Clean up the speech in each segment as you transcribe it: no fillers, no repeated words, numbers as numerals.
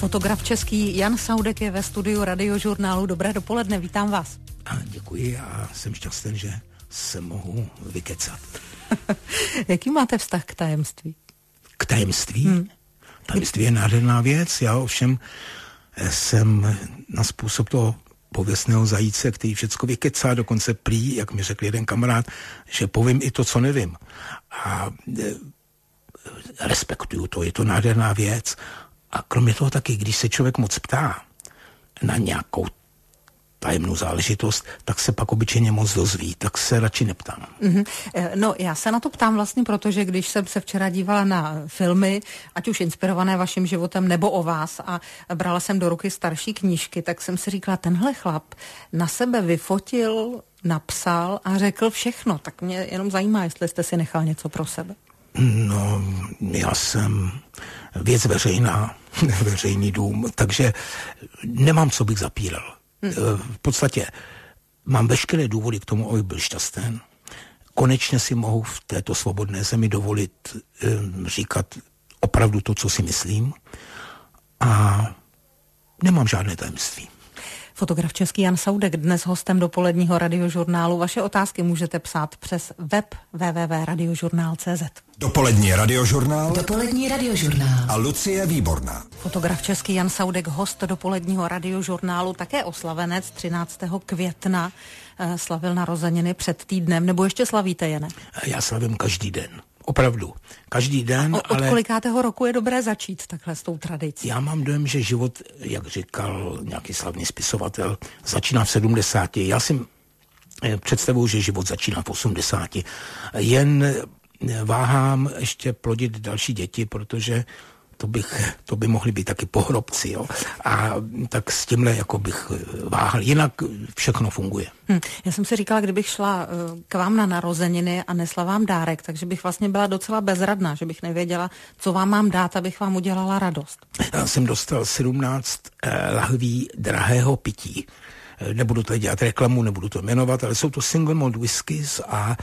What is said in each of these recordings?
Fotograf český Jan Saudek je ve studiu Radiožurnálu. Dobré dopoledne, vítám vás. Děkuji a jsem šťastný, že se mohu vykecat. Jaký máte vztah k tajemství? K tajemství? Tajemství je nádherná věc. Já ovšem jsem na způsob toho pověstného zajíce, který všecko vykecá, dokonce prý, jak mi řekl jeden kamarád, že povím i to, co nevím. A respektuju to, je to nádherná věc. A kromě toho taky, když se člověk moc ptá na nějakou tajemnou záležitost, tak se pak obyčejně moc dozví, tak se radši neptám. No, já se na to ptám vlastně, protože když jsem se včera dívala na filmy, ať už inspirované vaším životem nebo o vás, a brala jsem do ruky starší knížky, tak jsem si říkala, tenhle chlap na sebe vyfotil, napsal a řekl všechno. Tak mě jenom zajímá, jestli jste si nechal něco pro sebe. No, já jsem věc veřejná, veřejný dům, takže nemám, co bych zapíral. V podstatě mám veškeré důvody k tomu, abych byl šťastný. Konečně si mohu v této svobodné zemi dovolit říkat opravdu to, co si myslím, a nemám žádné tajemství. Fotograf český Jan Saudek, dnes hostem dopoledního Radiožurnálu. Vaše otázky můžete psát přes web www.radiožurnál.cz. Dopolední radiožurnál. Dopolední radiožurnál. A Lucie Výborná. Fotograf český Jan Saudek, host dopoledního Radiožurnálu, také oslavenec 13. května. Slavil narozeniny před týdnem, nebo ještě slavíte, Jane? Já slavím každý den. Opravdu. Každý den, Od kolikátého roku je dobré začít takhle s tou tradicí? Já mám dojem, že život, jak říkal nějaký slavný spisovatel, začíná v 70. Já si představuji, že život začíná v 80. Jen váhám ještě plodit další děti, protože to by mohli být taky pohrobci, jo. A tak s tímhle jako bych váhal. Jinak všechno funguje. Já jsem si říkala, kdybych šla k vám na narozeniny a nesla vám dárek, takže bych vlastně byla docela bezradná, že bych nevěděla, co vám mám dát, abych vám udělala radost. Já jsem dostal 17 lahví drahého pití. Nebudu tady dělat reklamu, nebudu to jmenovat, ale jsou to single malt whiskies a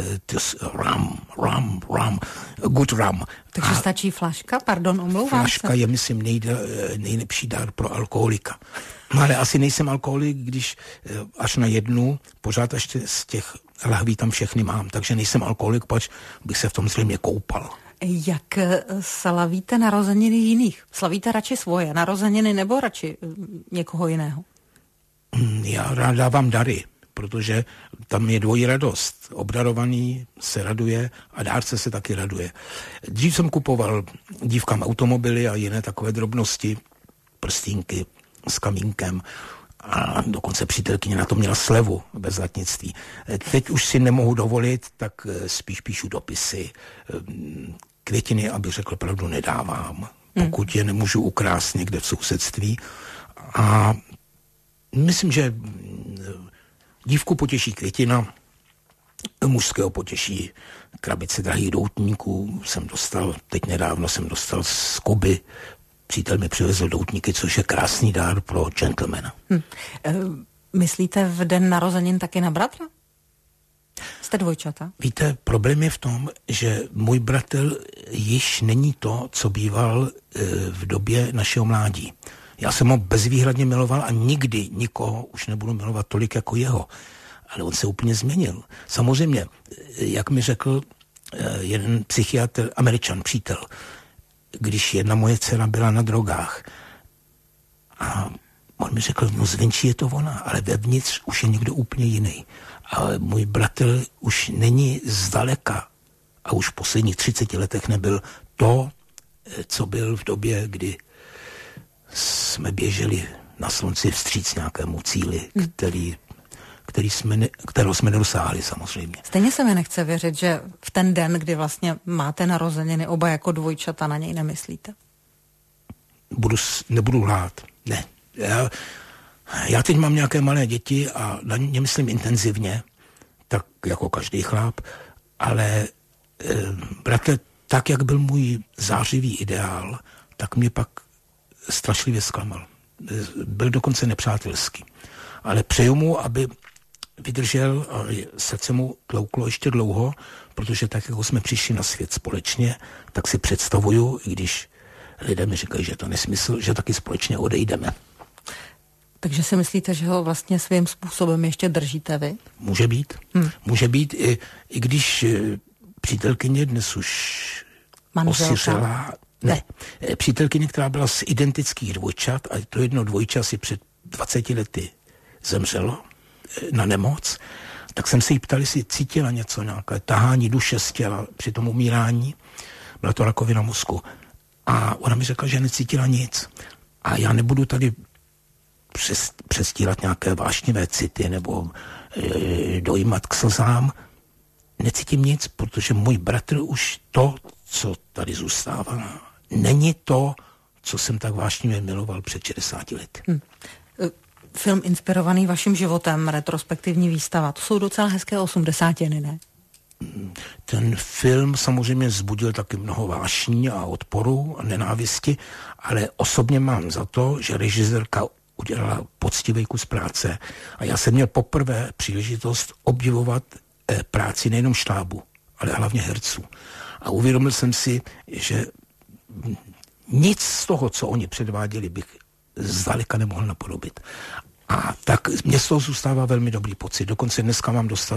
rum, good rum. Takže stačí flaška? Pardon, omlouvám se. Flaška je, myslím, nejlepší dár pro alkoholika. No ale asi nejsem alkoholik, když až na jednu, pořád ještě z těch lahví tam všechny mám, takže nejsem alkoholik, pač bych se v tom zřejmě koupal. Jak slavíte narozeniny jiných? Slavíte radši svoje narozeniny nebo radši někoho jiného? Já rád dávám dary, protože tam je dvojí radost. Obdarovaný se raduje a dárce se taky raduje. Dřív jsem kupoval dívkám automobily a jiné takové drobnosti, prstínky s kamínkem, a dokonce přítelkyně na to měla slevu bez zlatnictví. Teď už si nemohu dovolit, tak spíš píšu dopisy. Květiny, abych řekl pravdu, nedávám, pokud je nemůžu ukrást někde v sousedství. A myslím, že dívku potěší květina, mužského potěší krabice drahých doutníků. Teď nedávno jsem dostal z Kuby. Přítel mi přivezl doutníky, což je krásný dár pro gentlemana. Myslíte v den narozenin taky na bratra? Jste dvojčata? Víte, problém je v tom, že můj bratr již není to, co býval v době našeho mládí. Já jsem ho bezvýhradně miloval a nikdy nikoho už nebudu milovat tolik jako jeho. Ale on se úplně změnil. Samozřejmě, jak mi řekl jeden psychiatr, Američan, přítel, když jedna moje dcera byla na drogách, a on mi řekl, no zvenčí je to ona, ale vevnitř už je někdo úplně jiný. A můj bratr už není zdaleka a už v posledních 30 letech nebyl to, co byl v době, kdy jsme běželi na slunci vstříc nějakému cíli, kterého jsme nedosáhli samozřejmě. Stejně se mi nechce věřit, že v ten den, kdy vlastně máte narozeniny oba jako dvojčata, na něj nemyslíte. Nebudu lhát. Ne. Já teď mám nějaké malé děti a na ně myslím intenzivně, tak jako každý chlap, ale bratr, tak jak byl můj zářivý ideál, tak mě pak strašlivě zklamal. Byl dokonce nepřátelský. Ale přeju mu, aby vydržel a srdce mu tlouklo ještě dlouho, protože tak, jako jsme přišli na svět společně, tak si představuju, i když lidé mi říkají, že je to nesmysl, že taky společně odejdeme. Takže si myslíte, že ho vlastně svým způsobem ještě držíte vy? Může být. Může být, i když přítelkyně dnes už osiřela. Ne. Přítelkyně, která byla z identických dvojčat, a to jedno dvojča si před 20 lety zemřelo na nemoc, tak jsem se jí ptal, jestli cítila něco, nějaké tahání duše z těla při tom umírání. Byla to rakovina mozku. A ona mi řekla, že necítila nic. A já nebudu tady přestírat nějaké vášnivé city nebo dojímat k slzám. Necítím nic, protože můj bratr už to, co tady zůstává, není to, co jsem tak vášnivě miloval před 60 lety. Film inspirovaný vaším životem, retrospektivní výstava, to jsou docela hezké 80, ne? Ten film samozřejmě vzbudil taky mnoho vášní a odporu a nenávisti, ale osobně mám za to, že režisérka udělala poctivý kus práce a já jsem měl poprvé příležitost obdivovat práci nejenom štábu, ale hlavně herců. A uvědomil jsem si, že nic z toho, co oni předváděli, bych zdaleka nemohl napodobit. A tak mě z toho zůstává velmi dobrý pocit. Dokonce dneska mám dostat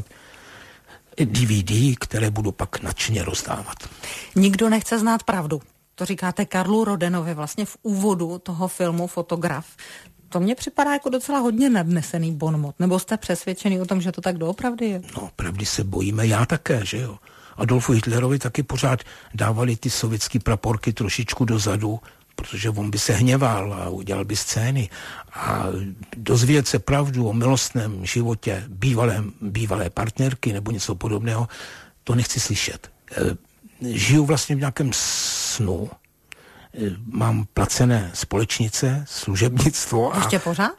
DVD, které budu pak nadšeně rozdávat. Nikdo nechce znát pravdu. To říkáte Karlu Rodenovi vlastně v úvodu toho filmu Fotograf. To mně připadá jako docela hodně nadnesený bonmot. Nebo jste přesvědčený o tom, že to tak doopravdy je? No, pravdy se bojíme, já také, že jo. Adolfu Hitlerovi taky pořád dávali ty sovětský praporky trošičku dozadu, protože on by se hněval a udělal by scény. A dozvědět se pravdu o milostném životě bývalé partnerky nebo něco podobného, to nechci slyšet. Žiju vlastně v nějakém snu. Mám placené společnice, služebnictvo. Ještě pořád?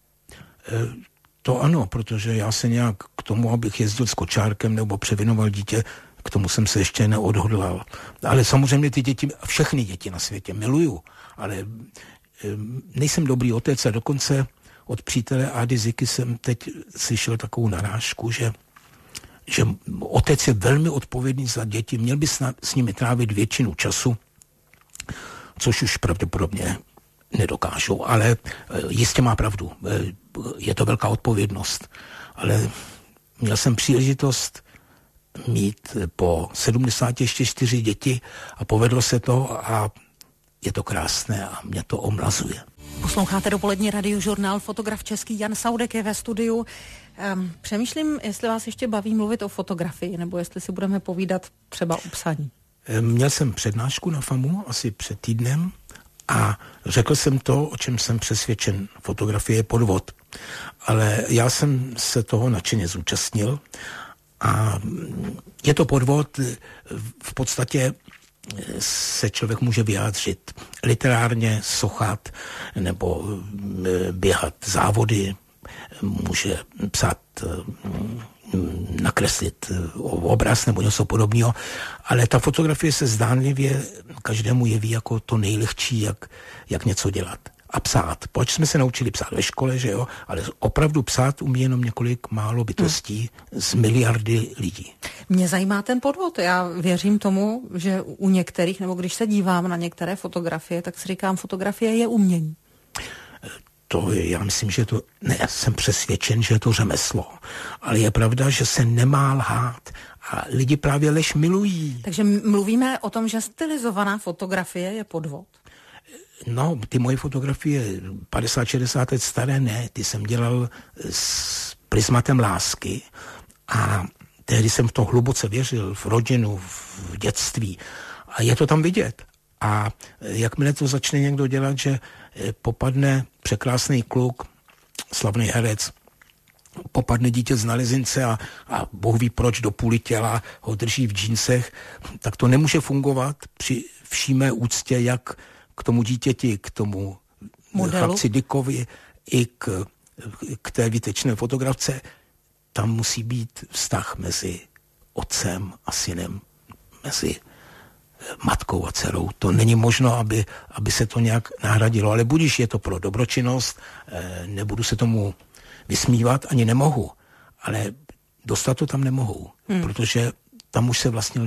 To ano, protože já se nějak k tomu, abych jezdil s kočárkem nebo převinoval dítě, k tomu jsem se ještě neodhodlal. Ale samozřejmě ty děti, všechny děti na světě miluju, ale nejsem dobrý otec a dokonce od přítele Ady Ziky jsem teď slyšel takovou narážku, že otec je velmi odpovědný za děti, měl by s nimi trávit většinu času, což už pravděpodobně nedokážou, ale jistě má pravdu. Je to velká odpovědnost, ale měl jsem příležitost mít po 70 ještě 4 děti a povedlo se to a je to krásné a mě to omlazuje. Posloucháte dopolední radiožurnál, fotograf český Jan Saudek je ve studiu. Přemýšlím, jestli vás ještě baví mluvit o fotografii, nebo jestli si budeme povídat třeba o psaní. Měl jsem přednášku na FAMu asi před týdnem a řekl jsem to, o čem jsem přesvědčen. Fotografie je podvod. Ale já jsem se toho nadšeně zúčastnil a je to podvod, v podstatě se člověk může vyjádřit literárně, sochat nebo běhat závody, může psát, nakreslit obraz nebo něco podobného, ale ta fotografie se zdánlivě každému jeví jako to nejlehčí, jak něco dělat. A psát. Proč jsme se naučili psát ve škole, že jo? Ale opravdu psát umí jenom několik málo bytostí z miliardy lidí. Mě zajímá ten podvod. Já věřím tomu, že u některých, nebo když se dívám na některé fotografie, tak si říkám, fotografie je umění. Já myslím, že to, ne, já jsem přesvědčen, že je to řemeslo. Ale je pravda, že se nemá lhát. A lidi právě lež milují. Takže mluvíme o tom, že stylizovaná fotografie je podvod. No, ty moje fotografie 50-60 let staré, ne, ty jsem dělal s prismatem lásky a tehdy jsem v to hluboce věřil, v rodinu, v dětství a je to tam vidět. A jakmile to začne někdo dělat, že popadne překrásný kluk, slavný herec, popadne dítě z nalezince a Bůh ví proč do půli těla ho drží v džínsech, tak to nemůže fungovat při vší mé úctě, jak k tomu dítěti, k tomu chlapci Dickovi i k té výtečné fotografce. Tam musí být vztah mezi otcem a synem, mezi matkou a dcerou. To není možno, aby se to nějak nahradilo, ale budiž je to pro dobročinnost, nebudu se tomu vysmívat, ani nemohu, ale dostat to tam nemohu, protože tam už se vlastně lže.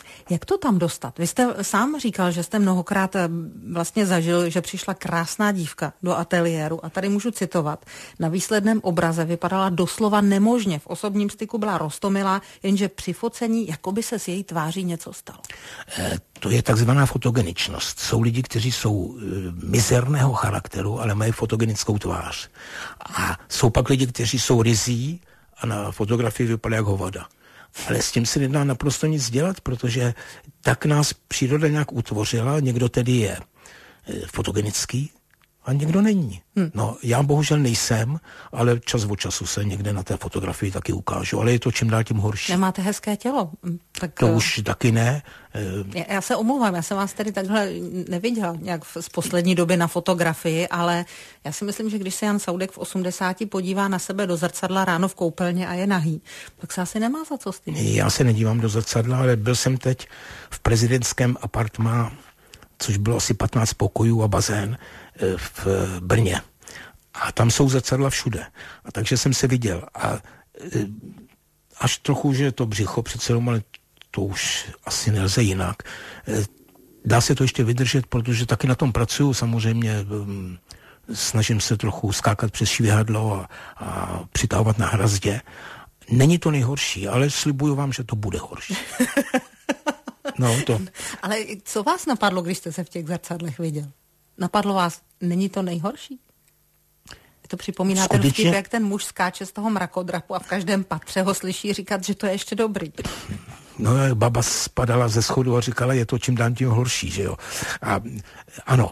Jak to tam dostat? Vy jste sám říkal, že jste mnohokrát vlastně zažil, že přišla krásná dívka do ateliéru a tady můžu citovat. Na výsledném obraze vypadala doslova nemožně. V osobním styku byla roztomilá, jenže při focení jakoby se s její tváří něco stalo. To je takzvaná fotogeničnost. Jsou lidi, kteří jsou mizerného charakteru, ale mají fotogenickou tvář. A jsou pak lidi, kteří jsou ryzí a na fotografii vypadá jak hovada. Ale s tím se nedá naprosto nic dělat, protože tak nás příroda nějak utvořila, někdo tedy je fotogenický a někdo není. No, já bohužel nejsem, ale čas od času se někde na té fotografii taky ukážu, ale je to čím dál tím horší. Nemáte hezké tělo? Tak to už taky ne. Já se omlouvám, já jsem vás tady takhle neviděla nějak z poslední doby na fotografii, ale já si myslím, že když se Jan Saudek v 80 podívá na sebe do zrcadla ráno v koupelně a je nahý, tak se asi nemá za co stydět. Já se nedívám do zrcadla, ale byl jsem teď v prezidentském apartmá, což bylo asi 15 pokojů a bazén v Brně. A tam jsou zrcadla všude. A takže jsem se viděl. A až trochu, že to břicho přece jenom, ale to už asi nelze jinak. Dá se to ještě vydržet, protože taky na tom pracuju. Samozřejmě snažím se trochu skákat přes švihadlo a přitahovat na hrazdě. Není to nejhorší, ale slibuju vám, že to bude horší. No, to. Ale co vás napadlo, když jste se v těch zrcadlech viděl? Napadlo vás, není to nejhorší? To připomíná ten vtip, jak ten muž skáče z toho mrakodrapu a v každém patře ho slyší říkat, že to je ještě dobrý. No, baba spadala ze schodu a říkala, je to čím dál tím horší, že jo. A ano,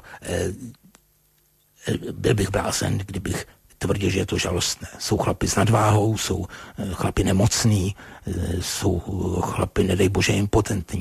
byl bych blázen, kdybych tvrdil, že je to žalostné. Jsou chlapi s nadváhou, jsou chlapi nemocní, jsou chlapi, nedej bože, impotentní.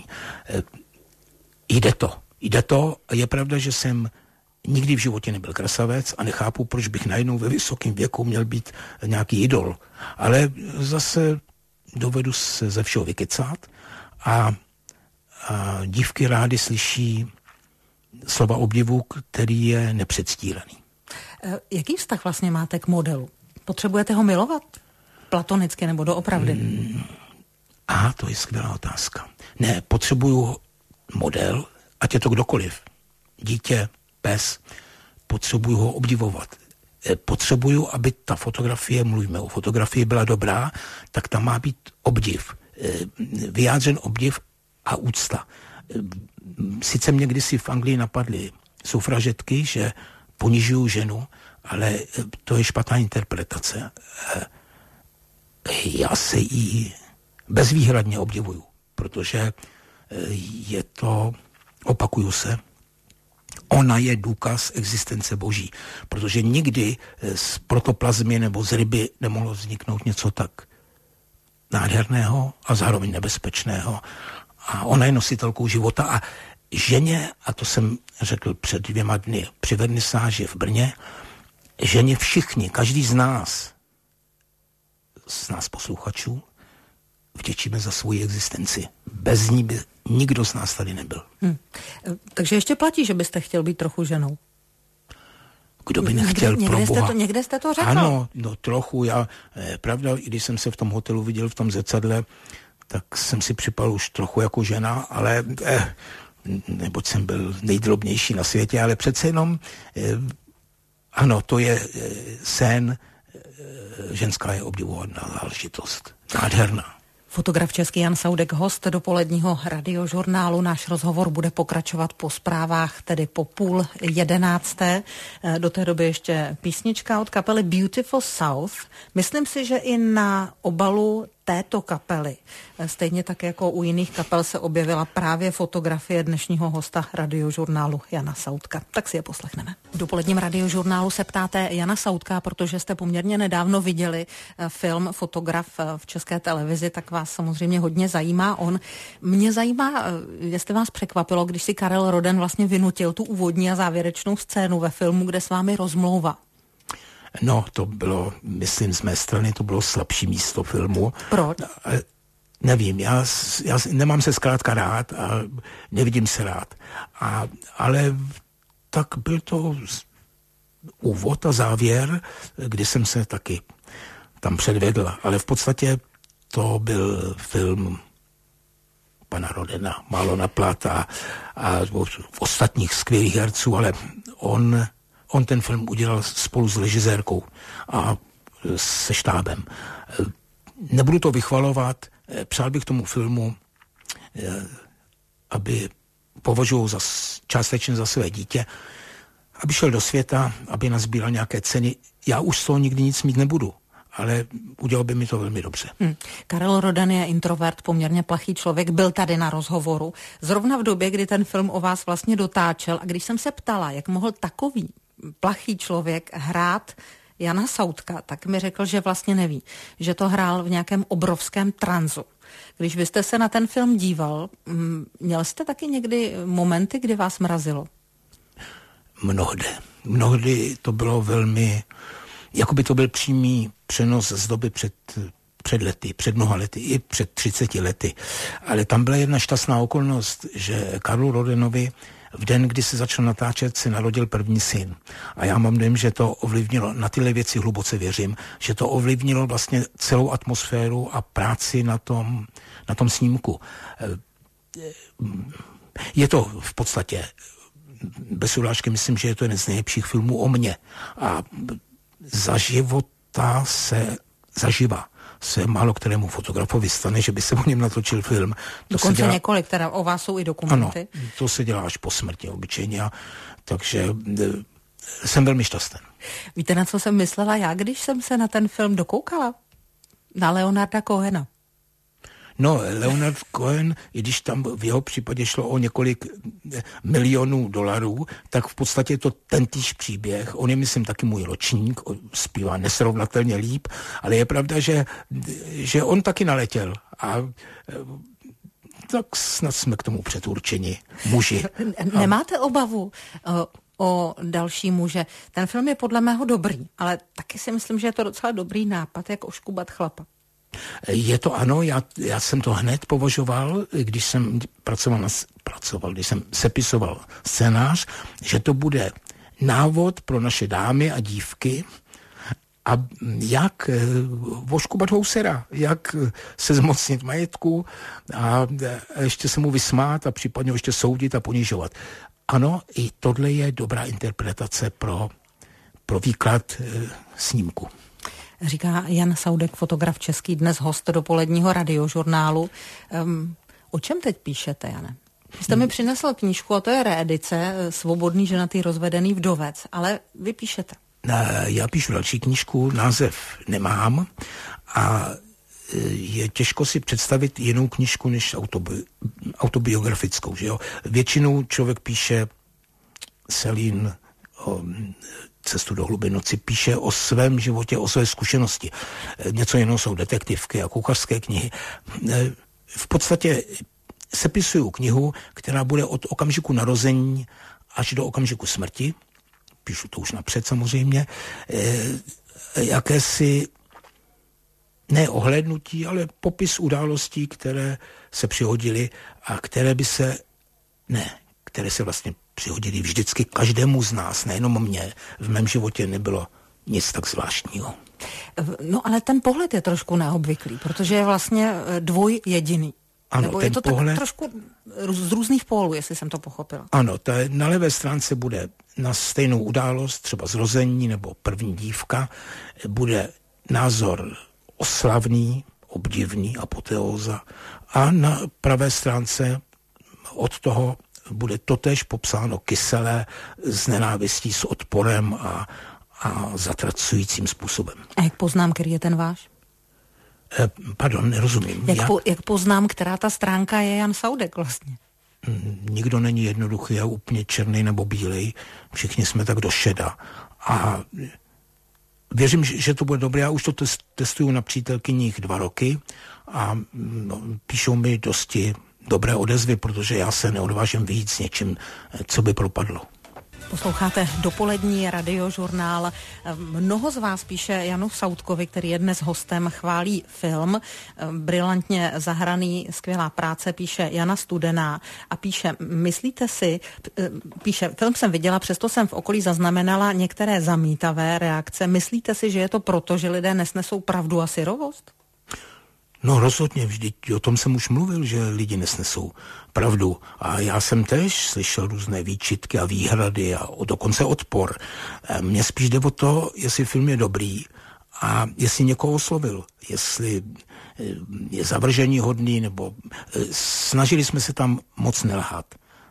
Jde to. Je pravda, že jsem nikdy v životě nebyl krasavec a nechápu, proč bych najednou ve vysokém věku měl být nějaký idol. Ale zase dovedu se ze všeho vykecat a dívky rády slyší slova obdivu, který je nepředstíraný. Jaký vztah vlastně máte k modelu? Potřebujete ho milovat? Platonicky nebo doopravdy? To je skvělá otázka. Ne, potřebuju model, ať je to kdokoliv. Dítě, pes, potřebuju ho obdivovat. Potřebuju, aby ta fotografie, mluvíme o fotografii, byla dobrá, tak tam má být obdiv. Vyjádřen obdiv a úcta. Sice mě kdysi v Anglii napadly sufražetky, že ponižuju ženu, ale to je špatná interpretace. Já se jí bezvýhradně obdivuju, protože je to, opakuju se, ona je důkaz existence Boží, protože nikdy z protoplazmy nebo z ryby nemohlo vzniknout něco tak nádherného a zároveň nebezpečného. A ona je nositelkou života a ženě, a to jsem řekl před 2 dny při vernisáži v Brně, ženě všichni, každý z nás posluchačů, vděčíme za svoji existenci. Bez ní by nikdo z nás tady nebyl. Takže ještě platí, že byste chtěl být trochu ženou? Kdo by nechtěl, pro Boha. Někde jste to řekl. Ano, no trochu. Pravda, i když jsem se v tom hotelu viděl v tom zrcadle, tak jsem si připadal už trochu jako žena, ale neboť jsem byl nejdrobnější na světě, ale přece jenom ano, to je sen, ženská je obdivuhodná záležitost. Nádherná. Fotograf český Jan Saudek, host dopoledního radiožurnálu. Náš rozhovor bude pokračovat po zprávách, tedy po 10:30. Do té doby ještě písnička od kapely Beautiful South. Myslím si, že i na obalu této kapely, stejně tak jako u jiných kapel, se objevila právě fotografie dnešního hosta radiožurnálu Jana Saudka. Tak si je poslechneme. V dopoledním radiožurnálu se ptáte Jana Saudka, protože jste poměrně nedávno viděli film Fotograf v České televizi, tak vás samozřejmě hodně zajímá on. Mě zajímá, jestli vás překvapilo, když si Karel Roden vlastně vynutil tu úvodní a závěrečnou scénu ve filmu, kde s vámi rozmlouvá. No, to bylo, myslím z mé strany, to bylo slabší místo filmu. Proč? Nevím, já nemám se zkrátka rád a nevidím se rád. Ale tak byl to úvod a závěr, kdy jsem se taky tam předvedl. Ale v podstatě to byl film pana Rodena, Marlona Plata a ostatních skvělých herců, ale on ten film udělal spolu s režisérkou a se štábem. Nebudu to vychvalovat, přál bych tomu filmu, aby považuji částečně za své dítě, aby šel do světa, aby nazbíral nějaké ceny. Já už z toho nikdy nic mít nebudu, ale udělal by mi to velmi dobře. Karel Roden je introvert, poměrně plachý člověk, byl tady na rozhovoru. Zrovna v době, kdy ten film o vás vlastně dotáčel, a když jsem se ptala, jak mohl takový plachý člověk hrát Jana Soudka, tak mi řekl, že vlastně neví, že to hrál v nějakém obrovském tranzu. Když byste se na ten film díval, měl jste taky někdy momenty, kdy vás mrazilo? Mnohdy to bylo velmi, jako by to byl přímý přenos z doby před mnoha lety, i před 30 lety. Ale tam byla jedna šťastná okolnost, že Karlu Rodenovi v den, kdy se začal natáčet, se narodil první syn. A já mám dojem, že to ovlivnilo, na tyhle věci hluboce věřím, že to ovlivnilo vlastně celou atmosféru a práci na tom snímku. Je to v podstatě, bez urážky, myslím, že je to jeden z nejlepších filmů o mně. A zaživa se málo kterému fotografovi stane, že by se o něm natočil film. Dokonce několik, teda o vás jsou i dokumenty. Ano, to se dělá až po smrti obyčejně, takže jsem velmi šťastný. Víte, na co jsem myslela já, když jsem se na ten film dokoukala? Na Leonarda Cohena. No, Leonard Cohen, i když tam v jeho případě šlo o několik milionů dolarů, tak v podstatě je to tentýž příběh. On je, myslím, taky můj ročník, zpívá nesrovnatelně líp, ale je pravda, že on taky naletěl a tak snad jsme k tomu předurčeni, muži. Nemáte obavu o další muže? Ten film je podle mého dobrý, ale taky si myslím, že je to docela dobrý nápad, jak oškubat chlapa. Je to ano, já jsem to hned považoval, když jsem když jsem sepisoval scénář, že to bude návod pro naše dámy a dívky, a jak oškubat housera, jak se zmocnit majetku a ještě se mu vysmát a případně ještě soudit a ponižovat. Ano, i tohle je dobrá interpretace pro výklad snímku. Říká Jan Soudek, fotograf český, dnes host dopoledního radiožurnálu. O čem teď píšete, Jane? Jste mi přinesl knížku, a to je reedice Svobodný ženatý rozvedený vdovec, ale vy píšete. Já píšu další knížku, název nemám a je těžko si představit jinou knížku než autobiografickou. Že jo? Většinou člověk píše Selín Cestu do hlubin noci, píše o svém životě, o své zkušenosti. Něco jiného jsou detektivky a kuchařské knihy. V podstatě sepisuju knihu, která bude od okamžiku narození až do okamžiku smrti. Píšu to už napřed samozřejmě. Jakési ne ohlédnutí, ale popis událostí, které se přihodily a které se vlastně přihodili vždycky každému z nás, nejenom mě. V mém životě nebylo nic tak zvláštního. No ale ten pohled je trošku neobvyklý, protože je vlastně dvojjediný. Ano, nebo je to pohled tak trošku z různých pólů, jestli jsem to pochopila. Ano, na levé stránce bude na stejnou událost, třeba zrození nebo první dívka, bude názor oslavný, obdivný, apoteóza, a na pravé stránce od toho bude totéž popsáno kyselé, s nenávistí, s odporem a zatracujícím způsobem. A jak poznám, který je ten váš? Pardon, nerozumím. Jak poznám, která ta stránka je Jan Soudek vlastně? Nikdo není jednoduchý a úplně černý nebo bílej. Všichni jsme tak do šeda. A věřím, že to bude dobré. Já už to testuju na přítelkyních 2 roky a píšou mi dosti dobré odezvy, protože já se neodvážím vyjít s něčím, co by propadlo. Posloucháte dopolední radiožurnál. Mnoho z vás píše Janu Soudkovi, který je dnes hostem, chválí film. Brilantně zahraný, skvělá práce, píše Jana Studená a píše, film jsem viděla, přesto jsem v okolí zaznamenala některé zamítavé reakce. Myslíte si, že je to proto, že lidé nesnesou pravdu a syrovost? No rozhodně, vždyť o tom jsem už mluvil, že lidi nesnesou pravdu. A já jsem též slyšel různé výčitky a výhrady a dokonce odpor. Mně spíš jde o to, jestli film je dobrý a jestli někoho oslovil, jestli je zavržení hodný, nebo snažili jsme se tam moc nelhat.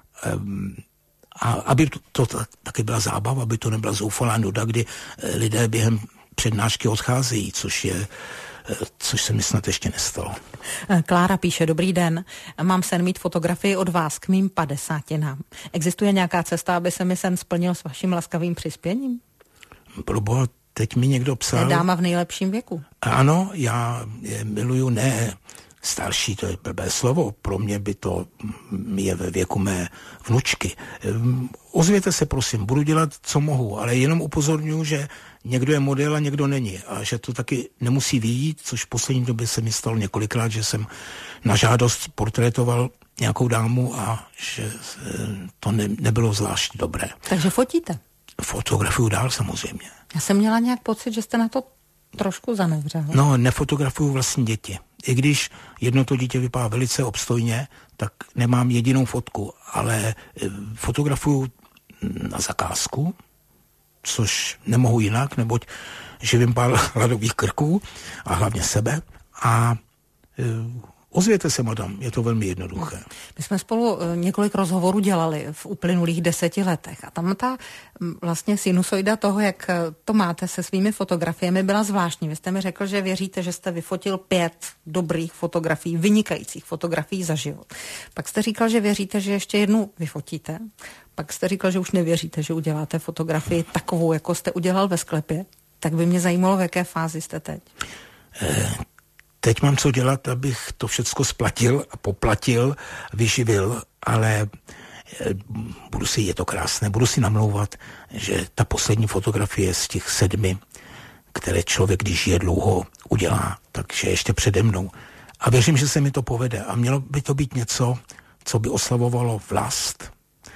A aby to taky byla zábava, aby to nebyla zoufalá nuda, kdy lidé během přednášky odcházejí, což se mi snad ještě nestalo. Klára píše, dobrý den, mám sen mít fotografii od vás k mým 50. Existuje nějaká cesta, aby se mi sen splnil s vaším laskavým přispěním? Proboha, teď mi někdo psal... Dáma v nejlepším věku. Ano, já je miluju, ne starší, to je blbé slovo, pro mě by to je ve věku mé vnučky. Ozvěte se, prosím, budu dělat, co mohu, ale jenom upozorňuji, že někdo je model a někdo není a že to taky nemusí vyjít, což v poslední době se mi stalo několikrát, že jsem na žádost portrétoval nějakou dámu a že to nebylo zvlášť dobré. Takže fotíte? Fotografuju dál samozřejmě. Já jsem měla nějak pocit, že jste na to trošku zanevřel. No, nefotografuju vlastní děti. I když jedno to dítě vypadá velice obstojně, tak nemám jedinou fotku, ale fotografuju na zakázku, což nemohu jinak, neboť živím pár hladových krků a hlavně sebe. A ozvěte se, madam, je to velmi jednoduché. My jsme spolu několik rozhovorů dělali v uplynulých 10 letech a tam ta vlastně sinusoida toho, jak to máte se svými fotografiemi, byla zvláštní. Vy jste mi řekl, že věříte, že jste vyfotil 5 dobrých fotografií, vynikajících fotografií za život. Pak jste říkal, že věříte, že ještě jednu vyfotíte. Pak jste říkal, že už nevěříte, že uděláte fotografii takovou, jako jste udělal ve sklepě. Tak by mě zajímalo, v jaké fázi jste teď. Teď mám co dělat, abych to všecko splatil a poplatil, vyživil, ale je to krásné, budu si namlouvat, že ta poslední fotografie z těch 7, které člověk, když je dlouho, udělá, takže ještě přede mnou. A věřím, že se mi to povede. A mělo by to být něco, co by oslavovalo vlast,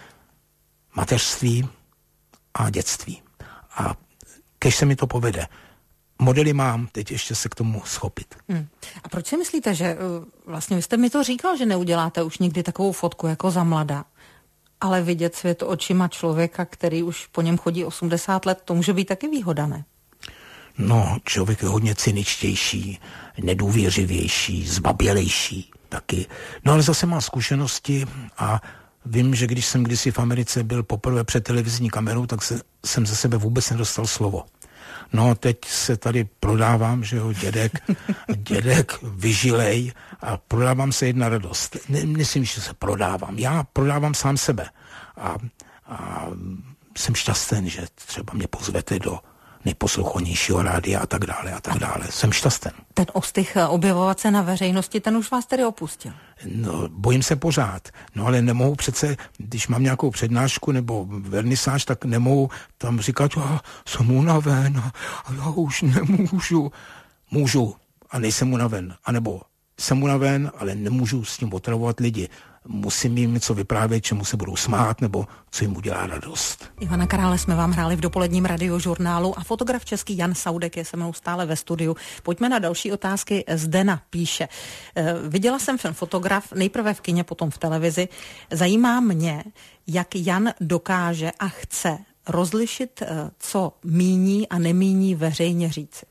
mateřství a dětství. A kež se mi to povede. Modely mám, teď ještě se k tomu schopit. A proč si myslíte, že vlastně vy jste mi to říkal, že neuděláte už nikdy takovou fotku jako za mladá, ale vidět svět očima člověka, který už po něm chodí 80 let, to může být taky výhoda, ne? No, člověk je hodně cyničtější, nedůvěřivější, zbabělejší taky. No ale zase má zkušenosti a vím, že když jsem kdysi v Americe byl poprvé před televizní kamerou, tak jsem ze sebe vůbec nedostal slovo. No, teď se tady prodávám, že jo, dědek vyžilej a prodávám se jedna radost. Myslím, že se prodávám. Já prodávám sám sebe a jsem šťastný, že třeba mě pozvete do nejposlouchanějšího rádia a tak dále a tak dále. Jsem šťastný. Ten ostych objevovat se na veřejnosti, ten už vás tedy opustil? No, bojím se pořád. No, ale nemohu přece, když mám nějakou přednášku nebo vernisáž, tak nemohu tam říkat, jsem unaven a já už nemůžu. Můžu a nejsem unaven. A nebo jsem unaven, ale nemůžu s tím otravovat lidi. Musím jim něco vyprávět, čemu se budou smát, nebo co jim udělá radost. Ivana Karále jsme vám hráli v dopoledním radiožurnálu a fotograf český Jan Saudek je se mnou stále ve studiu. Pojďme na další otázky. Zdena píše. Viděla jsem fotograf nejprve v kině, potom v televizi. Zajímá mě, jak Jan dokáže a chce rozlišit, co míní a nemíní veřejně říci.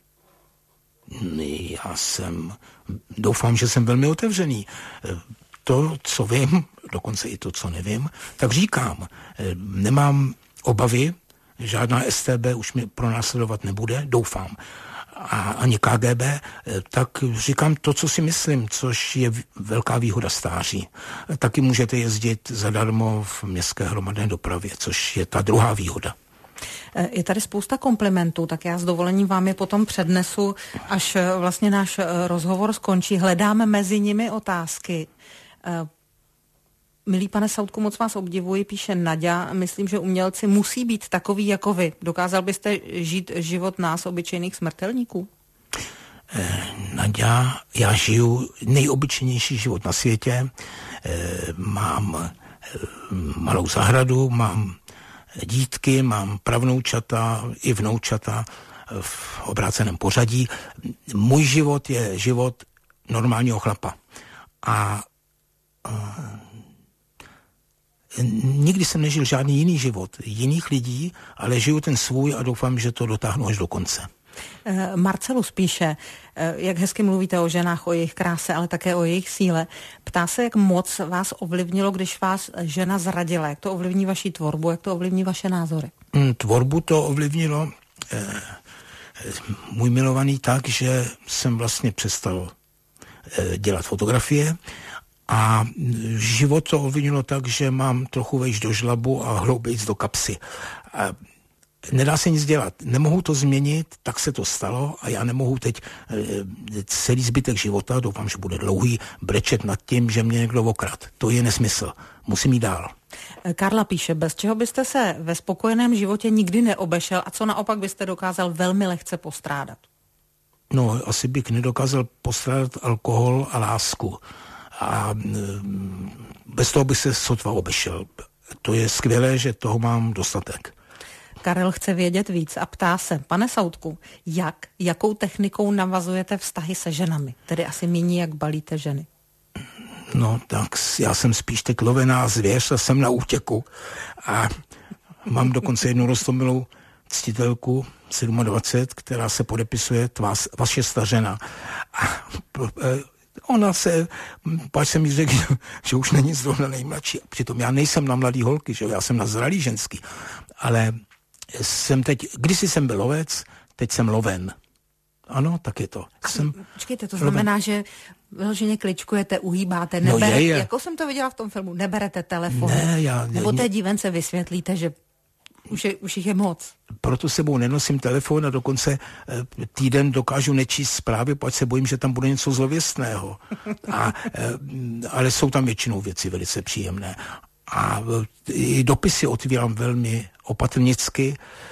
Doufám, že jsem velmi otevřený. To, co vím, dokonce i to, co nevím, tak říkám. Nemám obavy, žádná STB už mě pronásledovat nebude, doufám. A ani KGB, tak říkám to, co si myslím, což je velká výhoda stáří. Taky můžete jezdit zadarmo v městské hromadné dopravě, což je ta druhá výhoda. Je tady spousta komplimentů, tak já s dovolením vám je potom přednesu, až vlastně náš rozhovor skončí. Hledáme mezi nimi otázky. Milý pane Saudku, moc vás obdivuji, píše Naďa. Myslím, že umělci musí být takový jako vy. Dokázal byste žít život nás, obyčejných smrtelníků? Naďa, já žiju nejobyčejnější život na světě. Mám malou zahradu, mám dítky, mám pravnoučata i vnoučata v obráceném pořadí. Můj život je život normálního chlapa. A nikdy jsem nežil žádný jiný život jiných lidí, ale žiju ten svůj a doufám, že to dotáhnu až do konce. Marcelus píše, jak hezky mluvíte o ženách, o jejich kráse, ale také o jejich síle. Ptá se, jak moc vás ovlivnilo, když vás žena zradila. Jak to ovlivní vaši tvorbu, jak to ovlivní vaše názory? Tvorbu to ovlivnilo můj milovaný tak, že jsem vlastně přestal dělat fotografie a život to ovlivnilo tak, že mám trochu vejš do žlabu a hloubějc do kapsy. Nedá se nic dělat. Nemohu to změnit, tak se to stalo a já nemohu teď celý zbytek života, doufám, že bude dlouhý, brečet nad tím, že mě někdo okrad. To je nesmysl. Musím jít dál. Karla píše, bez čeho byste se ve spokojeném životě nikdy neobešel a co naopak byste dokázal velmi lehce postrádat? No, asi bych nedokázal postrádat alkohol a lásku. A bez toho bych se sotva obešel. To je skvělé, že toho mám dostatek. Karel chce vědět víc a ptá se, pane Soudku, jakou technikou navazujete vztahy se ženami? Tedy asi míní, jak balíte ženy. No tak já jsem spíš teď lovená zvěř a jsem na útěku. A mám dokonce jednu roztomilou ctitelku 27, která se podepisuje vaše stařena. A ona se, páč jsem jí řekl, že už není zrovna nejmladší. Přitom já nejsem na mladý holky, že já jsem na zralý ženský. Ale kdysi jsem byl lovec, teď jsem loven. Ano, tak je to. Počkejte, to znamená, loven. Že vyloženě kličkujete, uhýbáte, jako jsem to viděla v tom filmu, neberete telefon, nebo té dívence vysvětlíte, že už jich je moc. Proto sebou nenosím telefon a dokonce týden dokážu nečíst zprávy, protože se bojím, že tam bude něco zlověstného. Ale jsou tam většinou věci velice příjemné. A i dopisy otvírám velmi opatrnicky,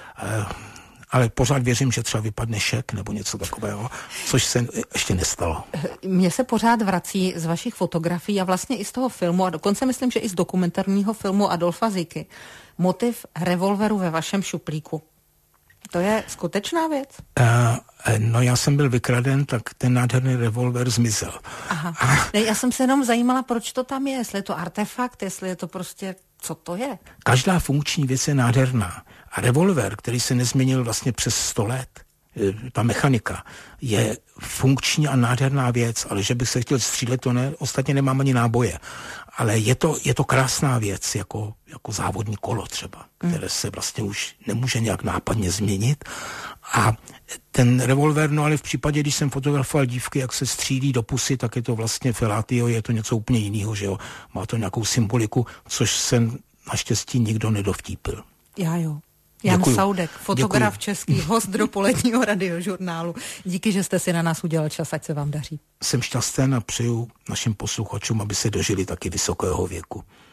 ale pořád věřím, že třeba vypadne šek nebo něco takového, což se ještě nestalo. Mně se pořád vrací z vašich fotografií a vlastně i z toho filmu a dokonce myslím, že i z dokumentárního filmu Adolfa Ziky motiv revolveru ve vašem šuplíku. To je skutečná věc? No já jsem byl vykraden, tak ten nádherný revolver zmizel. Aha. Já jsem se jenom zajímala, proč to tam je, jestli je to artefakt, jestli je to prostě, co to je? Každá funkční věc je nádherná. A revolver, který se nezměnil vlastně přes 100 let, ta mechanika, je funkční a nádherná věc, ale že bych se chtěl střílet, to ne, ostatně nemám ani náboje. Ale je to krásná věc, jako závodní kolo třeba, které se vlastně už nemůže nějak nápadně změnit. A ten revolver, no ale v případě, když jsem fotografoval dívky, jak se střílí do pusy, tak je to vlastně felatio, je to něco úplně jiného, že jo. Má to nějakou symboliku, což se naštěstí nikdo nedovtípil. Já jo. Jan Saudek, fotograf český, host dopoledního radiožurnálu. Díky, že jste si na nás udělal čas, ať se vám daří. Jsem šťastný a přeju našim posluchačům, aby se dožili taky vysokého věku.